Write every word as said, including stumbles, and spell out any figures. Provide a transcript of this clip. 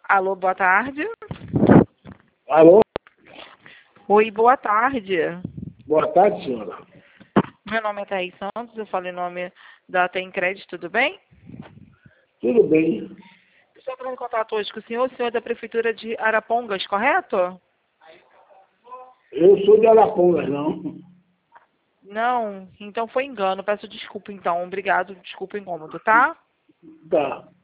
Alô, boa tarde. Alô? Oi, boa tarde. Boa tarde, senhora. Meu nome é Thaís Santos, eu falo em nome da Tem Crédito, tudo bem? Tudo bem. Estou entrando em contato hoje com o senhor, o senhor é da Prefeitura de Arapongas, correto? Eu sou de Arapongas, não. Não, então foi engano, peço desculpa então, obrigado, desculpa o incômodo, tá? Tá.